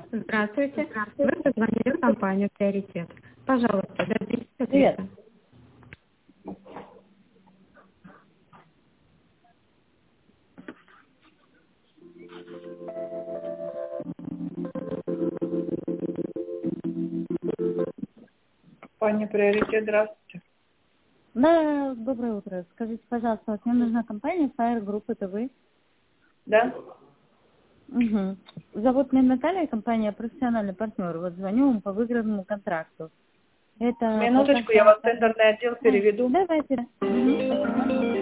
Здравствуйте. Вы позвонили в компанию «Приоритет». Пожалуйста, дождитесь ответа. Компания «Приоритет», здравствуйте. Да, доброе утро. Скажите, пожалуйста, вот мне нужна компания Fire Group, это вы? Да? Угу. Зовут меня Наталья, компания «Профессиональный партнер». Вот звоню вам по выигранному контракту. Это Минуточку, я вас в тендерный отдел переведу. Давайте. Спасибо.